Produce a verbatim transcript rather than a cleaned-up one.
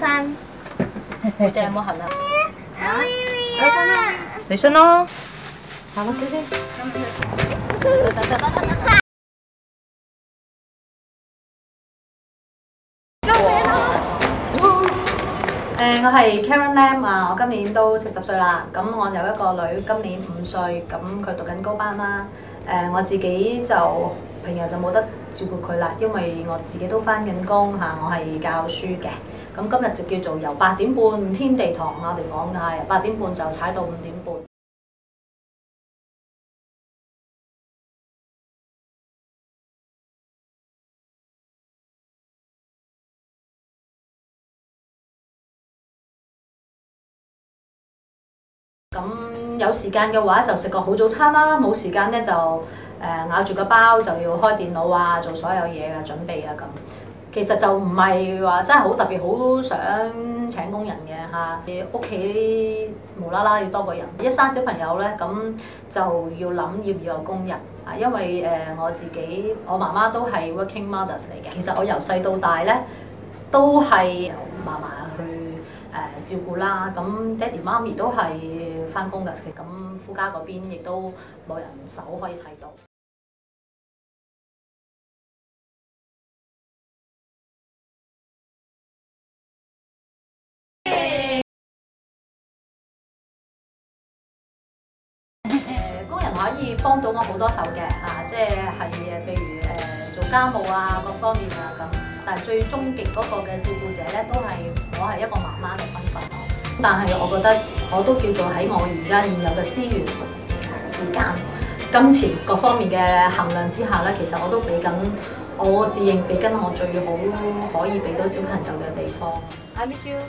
山，好正有冇痕啊？ 啊？ 你信咯，行啦，企先。得得得。誒，我係 Karen Lam 啊，我今年都四十歲啦。咁我有一個女，今年五歲，咁佢讀緊高班啦。誒，我自己就平日就冇得照顧佢啦，因為我自己都翻緊工嚇，我係教書嘅。咁今日就叫做由八點半天地堂我哋講㗎，由八點半就踩到五點半。咁有時間嘅話就食個好早餐啦，冇時間咧就誒、呃、咬住個包就要開電腦啊，做所有嘢啊，準備啊咁。其實就唔係話真係好特別，好想請工人嘅嚇。屋企無啦啦要多個人，一生小朋友咧咁就要諗要唔要有工人啊，因為誒、呃、我自己我媽媽都係 working mothers 嚟嘅。其實我由細到大咧都係由嫲嫲去誒、呃、照顧啦。咁爹哋媽咪都係翻工㗎，咁夫家嗰邊亦都冇人手可以睇到。工人可以幫到我好多手嘅嚇，即係係誒，譬如誒、呃、做家務啊，各方面啊咁。但係最終極嗰個嘅照顧者咧，都係我係一個媽媽嘅身份咯。但係我覺得我都叫做喺我而家現有嘅資源、時間、金錢各方面嘅衡量之下咧，其實我都俾緊我自認俾緊我最好可以俾到小朋友嘅地方。I miss you。